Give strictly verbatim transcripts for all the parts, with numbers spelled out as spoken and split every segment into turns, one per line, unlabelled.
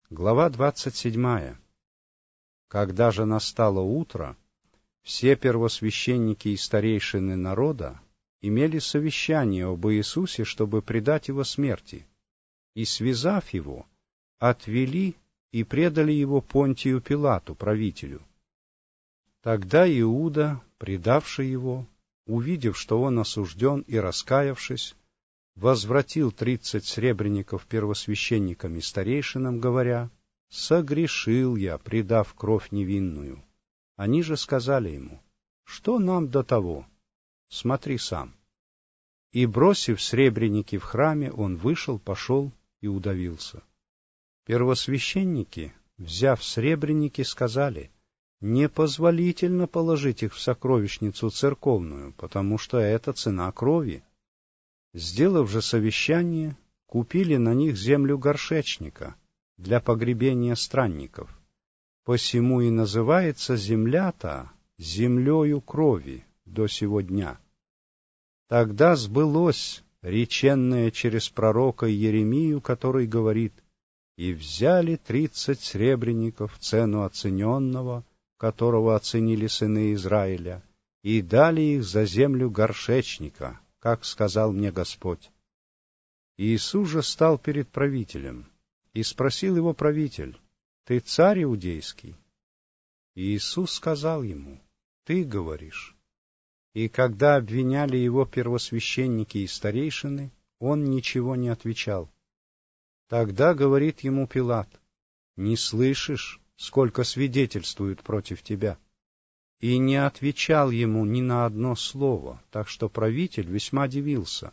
Глава двадцать седьмая. Когда же настало утро, все первосвященники и старейшины народа имели совещание об Иисусе, чтобы предать его смерти, и, связав его, отвели и предали его Понтию Пилату, правителю. Тогда Иуда, предавший его, увидев, что он осужден, и раскаявшись, возвратил тридцать сребреников первосвященникам и старейшинам, говоря: «Согрешил я, предав кровь невинную». Они же сказали ему: «Что нам до того? Смотри сам». И, бросив сребреники в храме, он вышел, пошел и удавился. Первосвященники, взяв сребреники, сказали: «Непозволительно положить их в сокровищницу церковную, потому что это цена крови». Сделав же совещание, купили на них землю горшечника для погребения странников. Посему и называется земля-то землею крови до сего дня. Тогда сбылось реченное через пророка Иеремию, который говорит: «И взяли тридцать сребреников, цену оцененного, которого оценили сыны Израиля, и дали их за землю горшечника, как сказал мне Господь». Иисус же стал перед правителем, и спросил его правитель: «Ты царь иудейский?» И Иисус сказал ему: «Ты говоришь». И когда обвиняли его первосвященники и старейшины, он ничего не отвечал. Тогда говорит ему Пилат: «Не слышишь, сколько свидетельствуют против тебя?» И не отвечал ему ни на одно слово, так что правитель весьма дивился.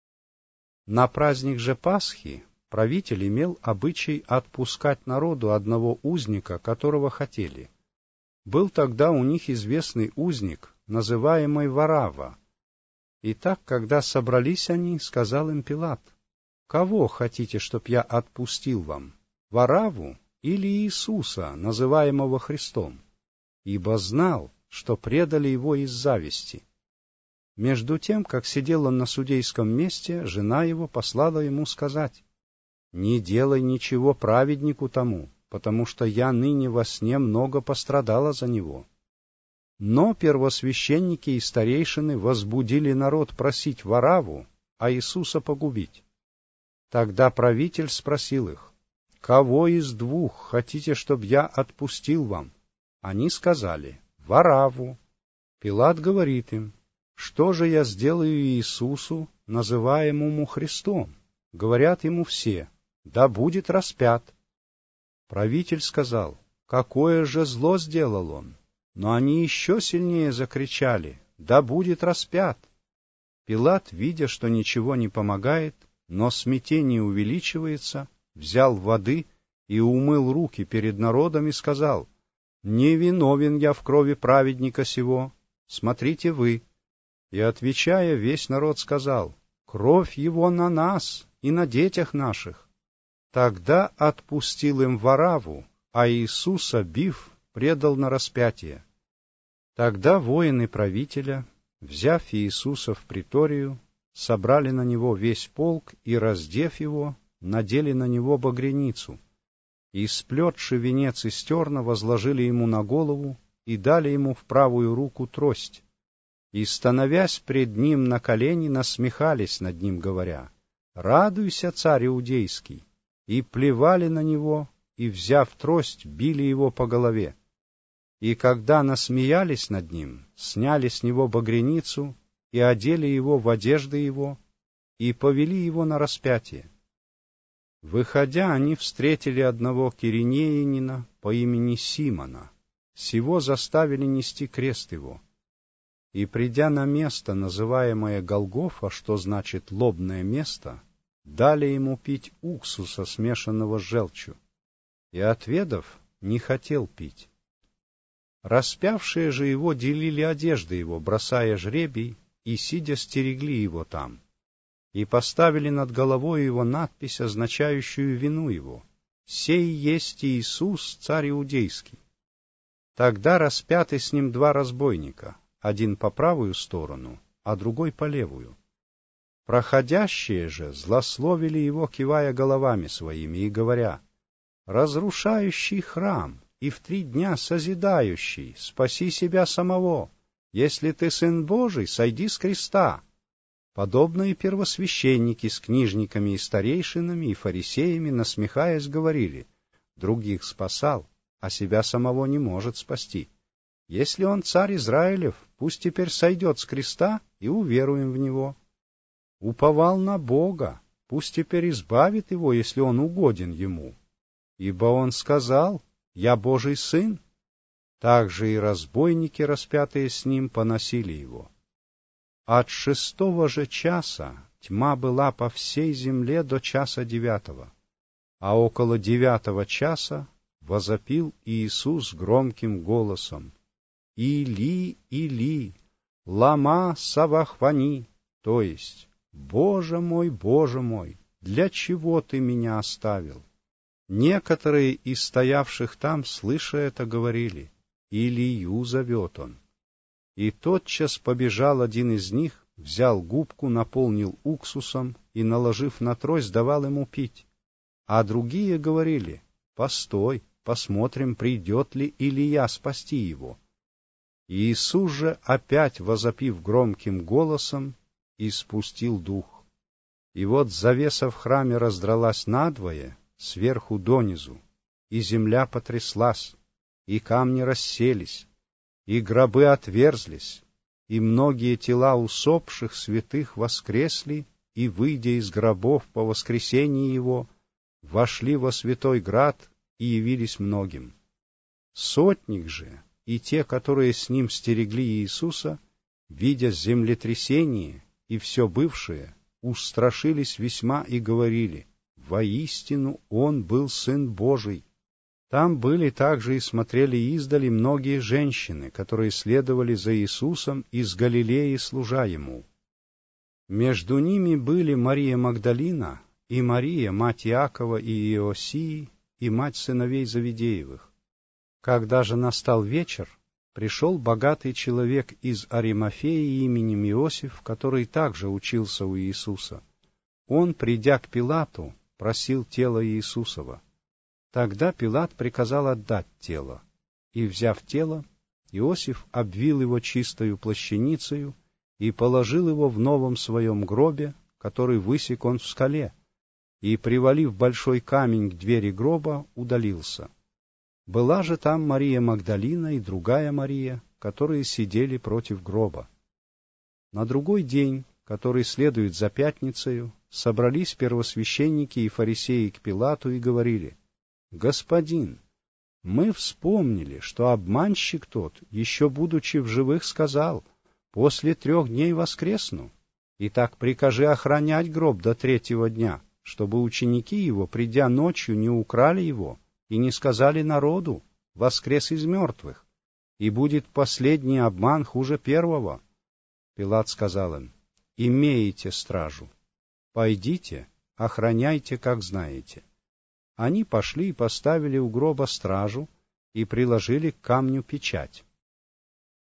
На праздник же Пасхи правитель имел обычай отпускать народу одного узника, которого хотели. Был тогда у них известный узник, называемый Варава. Итак, когда собрались они, сказал им Пилат: «Кого хотите, чтоб я отпустил вам, Вараву или Иисуса, называемого Христом?» Ибо знал, что предали его из зависти. Между тем, как сидел он на судейском месте, жена его послала ему сказать: «Не делай ничего праведнику тому, потому что я ныне во сне много пострадала за него». Но первосвященники и старейшины возбудили народ просить Вараву, а Иисуса погубить. Тогда правитель спросил их: «Кого из двух хотите, чтоб я отпустил вам?» Они сказали: «Вараву». Пилат говорит им: «Что же я сделаю Иисусу, называемому Христом?» Говорят ему все: «Да будет распят». Правитель сказал: «Какое же зло сделал он?» Но они еще сильнее закричали: «Да будет распят». Пилат, видя, что ничего не помогает, но смятение увеличивается, взял воды и умыл руки перед народом и сказал: «Не виновен я в крови праведника сего, смотрите вы». И, отвечая, весь народ сказал: «Кровь его на нас и на детях наших». Тогда отпустил им Вараву, а Иисуса, бив, предал на распятие. Тогда воины правителя, взяв Иисуса в приторию, собрали на него весь полк и, раздев его, надели на него багряницу, и, сплетши венец из терна, возложили ему на голову и дали ему в правую руку трость. И, становясь пред ним на колени, насмехались над ним, говоря: «Радуйся, царь иудейский!» И плевали на него, и, взяв трость, били его по голове. И когда насмеялись над ним, сняли с него багряницу и одели его в одежды его, и повели его на распятие. Выходя, они встретили одного киринеянина по имени Симона. Сего заставили нести крест его. И, придя на место, называемое Голгофа, что значит «лобное место», дали ему пить уксуса, смешанного с желчью. И, отведав, не хотел пить. Распявшие же его делили одежды его, бросая жребий, и, сидя, стерегли его там. И поставили над головой его надпись, означающую вину его: «Сей есть Иисус, царь иудейский». Тогда распяты с ним два разбойника, один по правую сторону, а другой по левую. Проходящие же злословили его, кивая головами своими, и говоря: разрушающий храм и в три дня созидающий, спаси себя самого. Если ты Сын Божий, сойди с креста». Подобно и первосвященники с книжниками и старейшинами и фарисеями, насмехаясь, говорили: «Других спасал, а себя самого не может спасти. Если он царь Израилев, пусть теперь сойдет с креста, и уверуем в него. Уповал на Бога, пусть теперь избавит его, если он угоден ему. Ибо он сказал: я Божий сын». Также и разбойники, распятые с ним, поносили его. От шестого же часа тьма была по всей земле до часа девятого, а около девятого часа возопил Иисус громким голосом: «Или, Или, лама савахвани», то есть: «Боже мой, Боже мой, для чего ты меня оставил?» Некоторые из стоявших там, слыша это, говорили: «Илию зовет он». И тотчас побежал один из них, взял губку, наполнил уксусом и, наложив на трость, давал ему пить. А другие говорили: «Постой, посмотрим, придет ли Илия спасти его». И Иисус же, опять возопив громким голосом, испустил дух. И вот завеса в храме раздралась надвое, сверху донизу, и земля потряслась, и камни расселись, и гробы отверзлись, и многие тела усопших святых воскресли, и, выйдя из гробов по воскресении его, вошли во святой град и явились многим. Сотник же и те, которые с ним стерегли Иисуса, видя землетрясение и все бывшее, устрашились весьма и говорили: «Воистину он был Сын Божий». Там были также и смотрели издали многие женщины, которые следовали за Иисусом из Галилеи, служа Ему. Между ними были Мария Магдалина и Мария, мать Иакова и Иосии, и мать сыновей Завидеевых. Когда же настал вечер, пришел богатый человек из Аримафеи именем Иосиф, который также учился у Иисуса. Он, придя к Пилату, просил тело Иисусова. Тогда Пилат приказал отдать тело, и, взяв тело, Иосиф обвил его чистою плащаницею и положил его в новом своем гробе, который высек он в скале, и, привалив большой камень к двери гроба, удалился. Была же там Мария Магдалина и другая Мария, которые сидели против гроба. На другой день, который следует за пятницею, собрались первосвященники и фарисеи к Пилату и говорили: «Господин, мы вспомнили, что обманщик тот, еще будучи в живых, сказал: после трех дней воскресну. Итак, прикажи охранять гроб до третьего дня, чтобы ученики его, придя ночью, не украли его и не сказали народу: воскрес из мертвых, и будет последний обман хуже первого». Пилат сказал им: «Имеете стражу. Пойдите, охраняйте, как знаете». Они пошли и поставили у гроба стражу и приложили к камню печать.